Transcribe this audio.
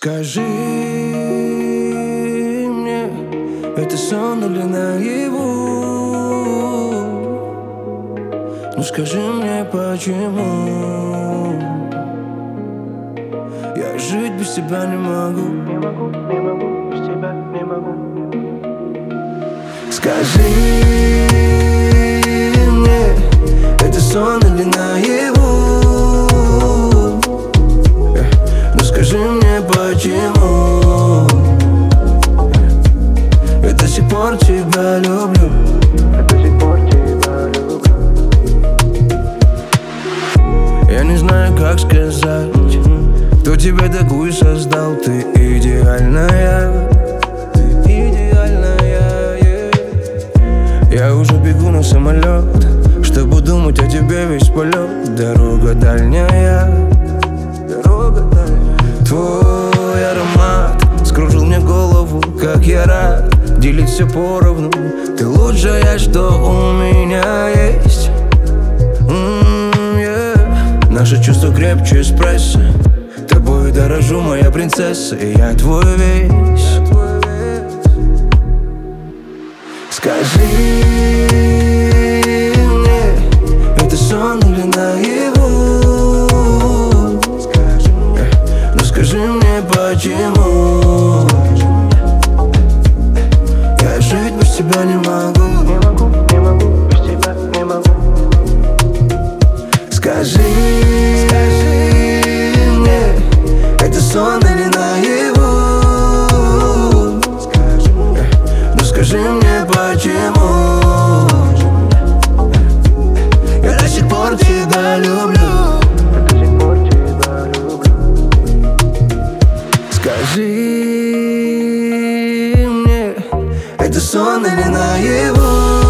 Скажи мне, это сон или наяву? Ну скажи мне, почему я жить без тебя не могу? Не могу, без тебя не могу. Скажи мне, это сон или наяву? Ну скажи мне, почему я до сих пор тебя люблю. Я до сих пор тебя люблю. Я не знаю, как сказать, кто тебя такую создал. Ты идеальная, ты идеальная, yeah. Я уже бегу на самолет, чтобы думать о тебе весь полет. Дорога дальняя, дорога дальняя. Твой аромат скружил мне голову, как я рад делить все поровну. Ты лучшая, что у меня есть. Наше чувство крепче эспрессо. Тобой дорожу, моя принцесса, и я твой весь. Скажи мне, это сон или наяву? Ну скажи мне, почему я жить без тебя не могу? Не могу, без тебя не могу. Скажи мне, это сон или наяву? Ну скажи мне, почему я до сих пор тебя люблю. Я до сих пор тебя люблю. Скажи мне, это сон или наяву?